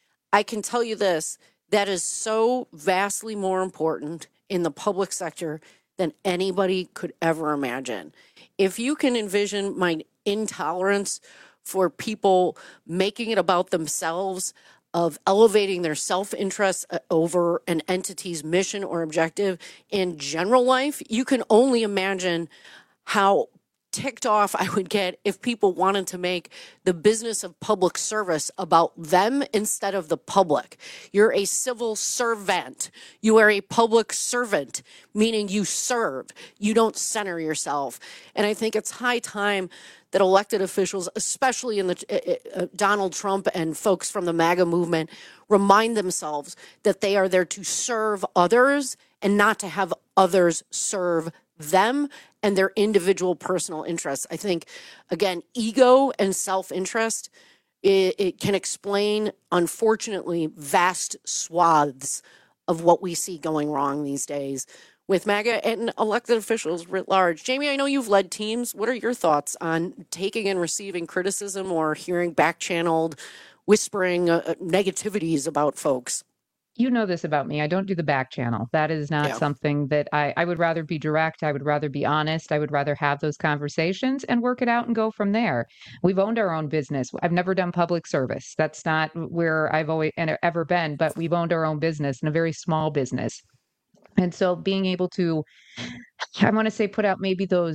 I can tell you this, that is so vastly more important in the public sector than anybody could ever imagine. If you can envision my intolerance for people making it about themselves, of elevating their self-interest over an entity's mission or objective in general life, you can only imagine how ticked off I would get if people wanted to make the business of public service about them instead of the public. You're a civil servant. You are a public servant, meaning you serve. You don't center yourself. And I think it's high time that elected officials, especially in the Donald Trump and folks from the MAGA movement, remind themselves that they are there to serve others and not to have others serve them and their individual personal interests. I think, again, ego and self-interest, it can explain, unfortunately, vast swaths of what we see going wrong these days with MAGA and elected officials writ large. Jamie, I know you've led teams. What are your thoughts on taking and receiving criticism or hearing back-channeled whispering negativities about folks? You know this about me. I don't do the back channel. That is not something that I would rather be direct. I would rather be honest. I would rather have those conversations and work it out and go from there. We've owned our own business. I've never done public service. That's not where I've always ever been, but we've owned our own business and a very small business. And so being able to, I want to say, put out maybe those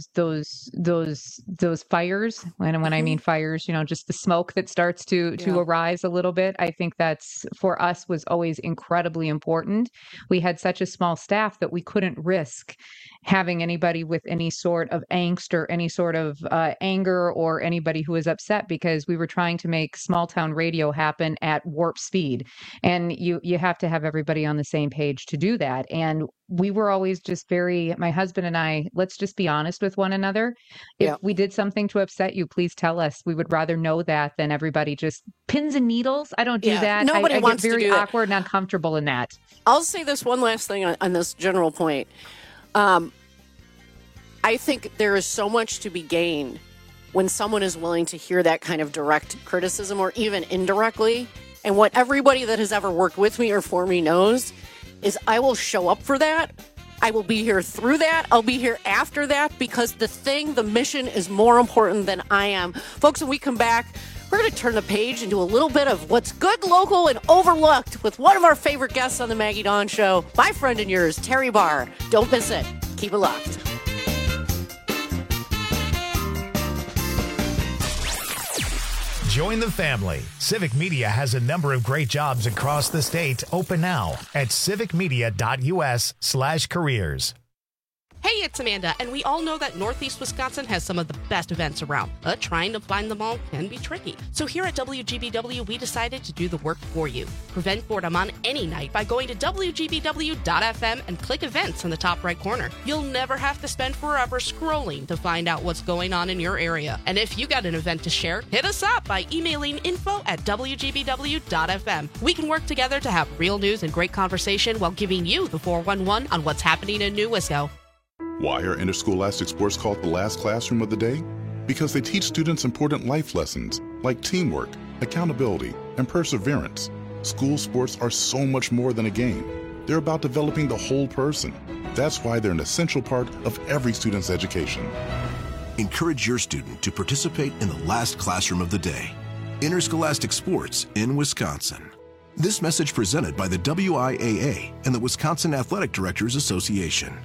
fires. And when I mean fires, just the smoke that starts to arise a little bit. I think that's, for us, was always incredibly important. We had such a small staff that we couldn't risk having anybody with any sort of angst or any sort of anger or anybody who was upset, because we were trying to make small town radio happen at warp speed. And you have to have everybody on the same page to do that. And we were always just my husband and I, let's just be honest with one another. If we did something to upset you, please tell us. We would rather know that than everybody just pins and needles. I don't do that. Nobody I wants get very to do awkward and uncomfortable in that. I'll say this one last thing on this general point. I think there is so much to be gained when someone is willing to hear that kind of direct criticism or even indirectly. And what everybody that has ever worked with me or for me knows is I will show up for that. I will be here through that. I'll be here after that, because the mission is more important than I am. Folks, when we come back, we're going to turn the page into a little bit of what's good, local, and overlooked with one of our favorite guests on the Maggie Dawn Show, my friend and yours, Terry Barr. Don't miss it. Keep it locked. Join the family. Civic Media has a number of great jobs across the state open now at civicmedia.us/careers. Hey, it's Amanda, and we all know that Northeast Wisconsin has some of the best events around, but trying to find them all can be tricky. So here at WGBW, we decided to do the work for you. Prevent boredom on any night by going to WGBW.FM and click events in the top right corner. You'll never have to spend forever scrolling to find out what's going on in your area. And if you got an event to share, hit us up by emailing info@WGBW.FM. We can work together to have real news and great conversation while giving you the 411 on what's happening in New Wisco. Why are interscholastic sports called the last classroom of the day? Because they teach students important life lessons like teamwork, accountability, and perseverance. School sports are so much more than a game. They're about developing the whole person. That's why they're an essential part of every student's education. Encourage your student to participate in the last classroom of the day. Interscholastic sports in Wisconsin. This message presented by the WIAA and the Wisconsin Athletic Directors Association.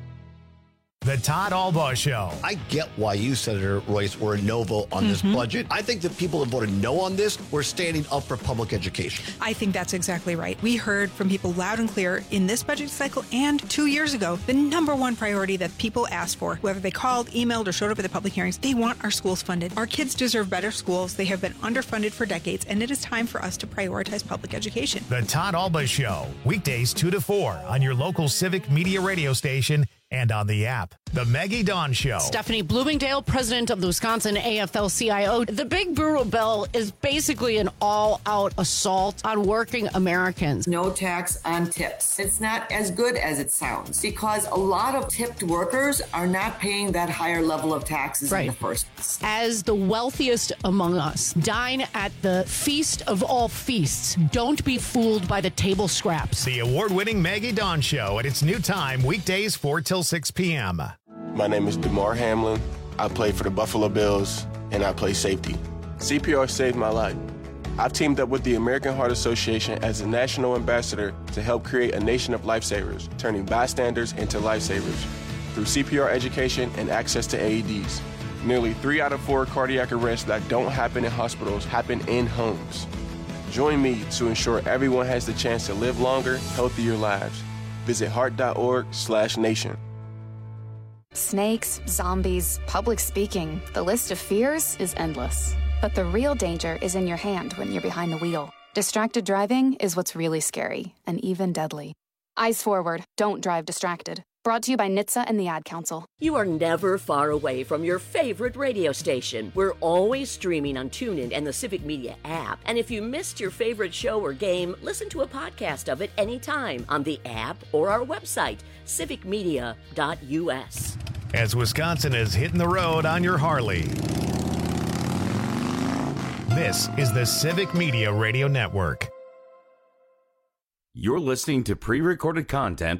The Todd Albaugh Show. I get why you, Senator Royce, were a no vote on this budget. I think the people that voted no on this were standing up for public education. I think that's exactly right. We heard from people loud and clear in this budget cycle and 2 years ago, the number one priority that people asked for, whether they called, emailed, or showed up at the public hearings, they want our schools funded. Our kids deserve better schools. They have been underfunded for decades, and it is time for us to prioritize public education. The Todd Albaugh Show, weekdays 2 to 4 on your local Civic Media radio station and on the app. The Maggie Dawn Show. Stephanie Bloomingdale, president of the Wisconsin AFL-CIO. The Big Brutal Bill is basically an all-out assault on working Americans. No tax on tips. It's not as good as it sounds because a lot of tipped workers are not paying that higher level of taxes in the first place. As the wealthiest among us, dine at the feast of all feasts. Don't be fooled by the table scraps. The award-winning Maggie Dawn Show at its new time, weekdays 4 till 6 p.m. My name is DeMar Hamlin. I play for the Buffalo Bills, and I play safety. CPR saved my life. I've teamed up with the American Heart Association as a national ambassador to help create a nation of lifesavers, turning bystanders into lifesavers through CPR education and access to AEDs. Nearly 3 out of 4 cardiac arrests that don't happen in hospitals happen in homes. Join me to ensure everyone has the chance to live longer, healthier lives. Visit heart.org/nation. Snakes, zombies, public speaking. The list of fears is endless. But the real danger is in your hand when you're behind the wheel. Distracted driving is what's really scary and even deadly. Eyes forward. Don't drive distracted. Brought to you by NHTSA and the Ad Council. You are never far away from your favorite radio station. We're always streaming on TuneIn and the Civic Media app. And if you missed your favorite show or game, listen to a podcast of it anytime on the app or our website, civicmedia.us. As Wisconsin is hitting the road on your Harley. This is the Civic Media Radio Network. You're listening to pre-recorded content.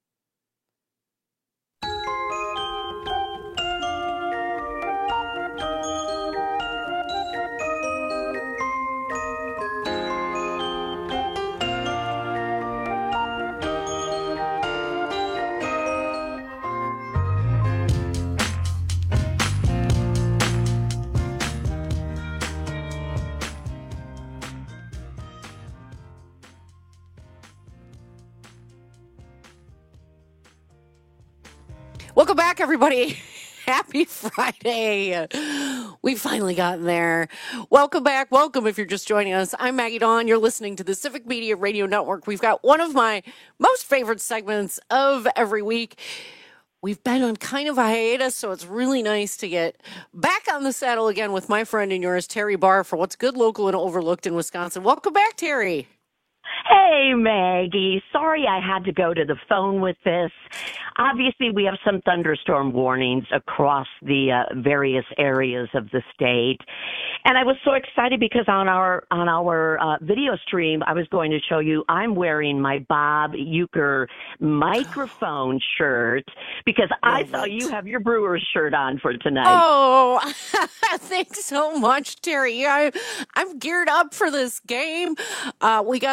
Welcome back, everybody. Happy Friday. We finally got there. Welcome back. Welcome if you're just joining us. I'm Maggie Dawn. You're listening to the Civic Media Radio Network. We've got one of my most favorite segments of every week. We've been on kind of a hiatus, so it's really nice to get back on the saddle again with my friend and yours, Terry Barr, for What's Good, Local, and Overlooked in Wisconsin. Welcome back, Terry. Hey, Maggie. Sorry I had to go to the phone with this. Obviously, we have some thunderstorm warnings across the various areas of the state. And I was so excited because on our video stream, I was going to show you I'm wearing my Bob Uecker microphone shirt because I saw you have your Brewers shirt on for tonight. Oh, thanks so much, Terry. I'm geared up for this game. We got the Cubs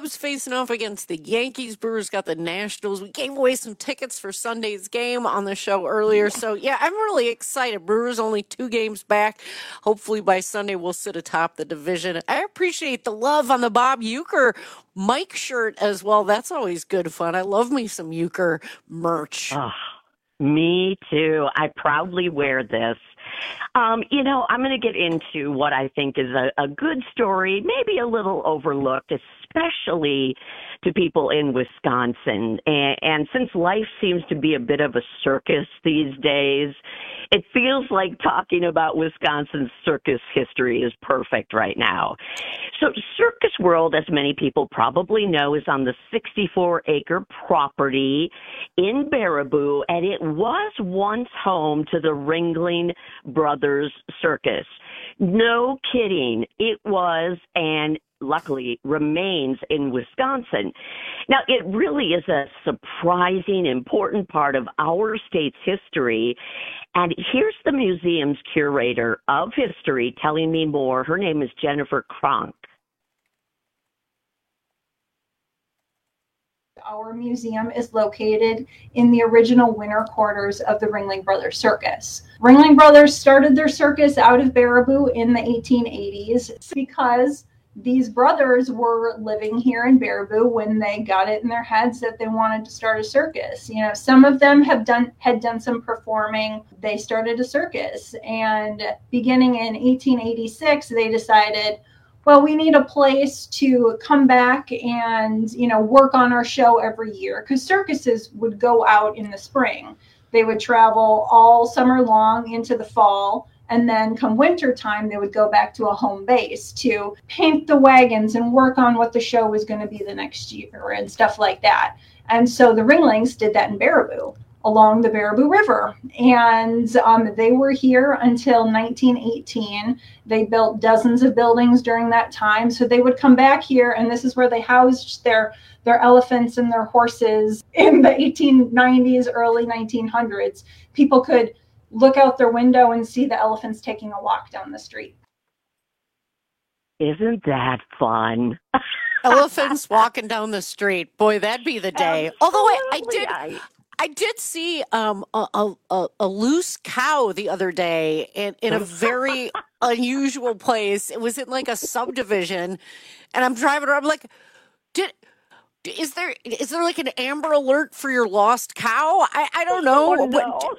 Cubs facing off against the Yankees. Brewers got the Nationals. We gave away some tickets for Sunday's game on the show earlier. So, yeah, I'm really excited. Brewers only 2 games back. Hopefully by Sunday we'll sit atop the division. I appreciate the love on the Bob Uecker Mike shirt as well. That's always good fun. I love me some Uecker merch. Oh, me too. I proudly wear this. I'm going to get into what I think is a good story, maybe a little overlooked, especially to people in Wisconsin. And since life seems to be a bit of a circus these days, it feels like talking about Wisconsin's circus history is perfect right now. So Circus World, as many people probably know, is on the 64-acre property in Baraboo, and it was once home to the Ringling Brothers Circus. No kidding. It was, and luckily remains, in Wisconsin. Now, it really is a surprising, important part of our state's history. And here's the museum's curator of history telling me more. Her name is Jennifer Kronk. Our museum is located in the original winter quarters of the Ringling Brothers Circus. Ringling Brothers started their circus out of Baraboo in the 1880s because these brothers were living here in Baraboo when they got it in their heads that they wanted to start a circus. Some of them had done some performing. They started a circus, and beginning in 1886, they decided, well, we need a place to come back and, work on our show every year, because circuses would go out in the spring. They would travel all summer long into the fall, and then come winter time, they would go back to a home base to paint the wagons and work on what the show was going to be the next year and stuff like that. And so the Ringlings did that in Baraboo, along the Baraboo River. And they were here until 1918. They built dozens of buildings during that time. So they would come back here, and this is where they housed their elephants and their horses in the 1890s, early 1900s. People could look out their window and see the elephants taking a walk down the street. Isn't that fun? Elephants walking down the street. Boy, that'd be the day. Although I did see a loose cow the other day in a very unusual place. It was in like a subdivision, and I'm driving around. I'm like, is there like an Amber Alert for your lost cow? I don't know.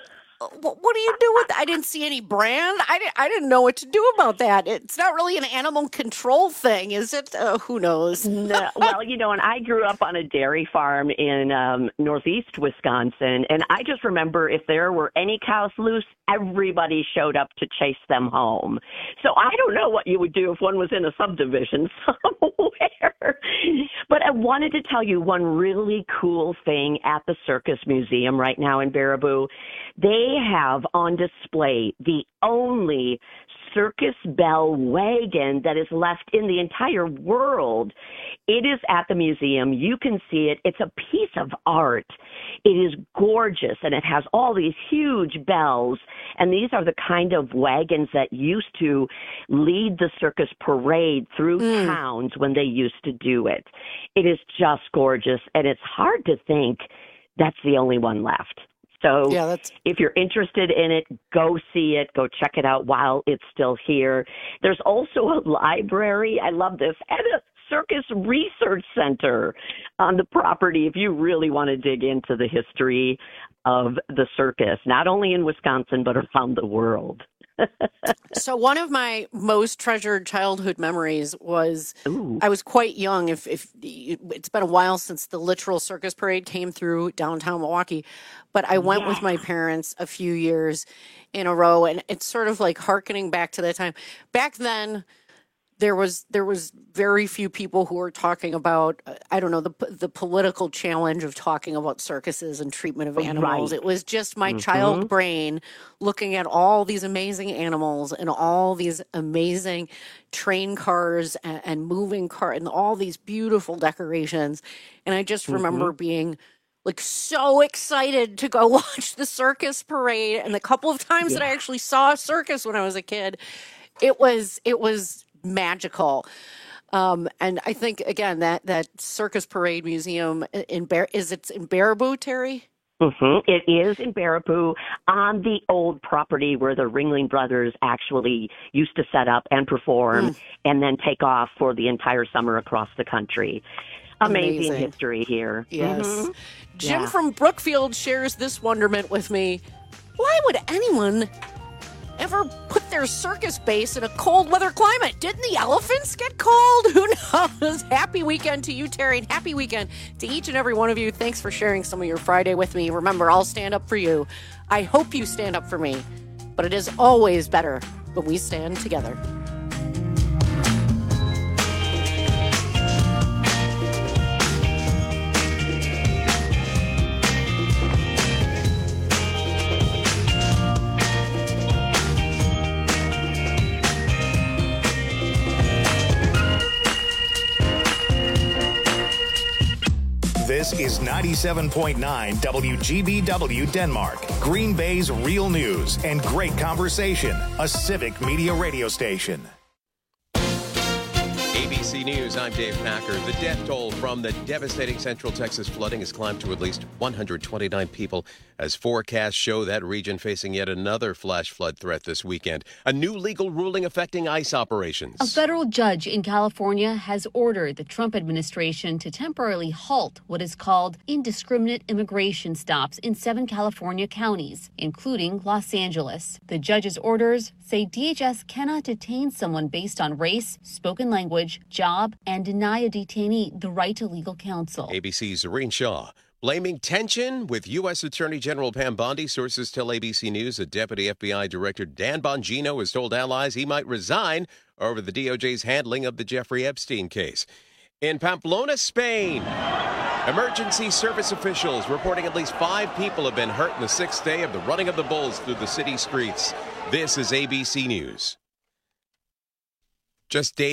What do you do with that? I didn't see any brand. I didn't know what to do about that. It's not really an animal control thing, is it? Who knows? No. Well, and I grew up on a dairy farm in northeast Wisconsin, and I just remember if there were any cows loose, everybody showed up to chase them home. So I don't know what you would do if one was in a subdivision somewhere. But I wanted to tell you one really cool thing at the Circus Museum right now in Baraboo. They have on display the only circus bell wagon that is left in the entire world. It is at the museum. You can see it. It's a piece of art. It is gorgeous, and it has all these huge bells, and these are the kind of wagons that used to lead the circus parade through towns when they used to do it. It is just gorgeous, and it's hard to think that's the only one left. So if you're interested in it, go see it. Go check it out while it's still here. There's also a library. I love this. And a circus research center on the property if you really want to dig into the history of the circus, not only in Wisconsin, but around the world. So one of my most treasured childhood memories was I was quite young. If it's been a while since the literal circus parade came through downtown Milwaukee, but I went with my parents a few years in a row, and it's sort of like hearkening back to that time. Back then, there was very few people who were talking about, the political challenge of talking about circuses and treatment of animals. Right. It was just my child brain looking at all these amazing animals and all these amazing train cars and moving cars and all these beautiful decorations. And I just remember being like so excited to go watch the circus parade. And the couple of times that I actually saw a circus when I was a kid, it was magical. And I think, again, that Circus Parade Museum in Baraboo, Terry? Mm-hmm. It is in Baraboo on the old property where the Ringling Brothers actually used to set up and perform and then take off for the entire summer across the country. Amazing history here. Yes. Mm-hmm. Jim from Brookfield shares this wonderment with me. Why would anyone ever put their circus base in a cold weather climate? Didn't the elephants get cold? Who knows? Happy weekend to you, Terry, and happy weekend to each and every one of you. Thanks for sharing some of your Friday with me. Remember, I'll stand up for you. I hope you stand up for me. But it is always better when we stand together. This is 97.9 WGBW Denmark, Green Bay's real news and great conversation, a civic media radio station. ABC News, I'm Dave Packer. The death toll from the devastating Central Texas flooding has climbed to at least 129 people as forecasts show that region facing yet another flash flood threat this weekend. A new legal ruling affecting ICE operations. A federal judge in California has ordered the Trump administration to temporarily halt what is called indiscriminate immigration stops in 7 California counties, including Los Angeles. The judge's orders say DHS cannot detain someone based on race, spoken language, job, and deny a detainee the right to legal counsel. ABC's Zareen Shaw. Blaming tension with U.S. Attorney General Pam Bondi, sources tell ABC News that Deputy FBI Director Dan Bongino has told allies he might resign over the DOJ's handling of the Jeffrey Epstein case. In Pamplona, Spain, emergency service officials reporting at least 5 people have been hurt in the 6th day of the running of the bulls through the city streets. This is ABC News. Just days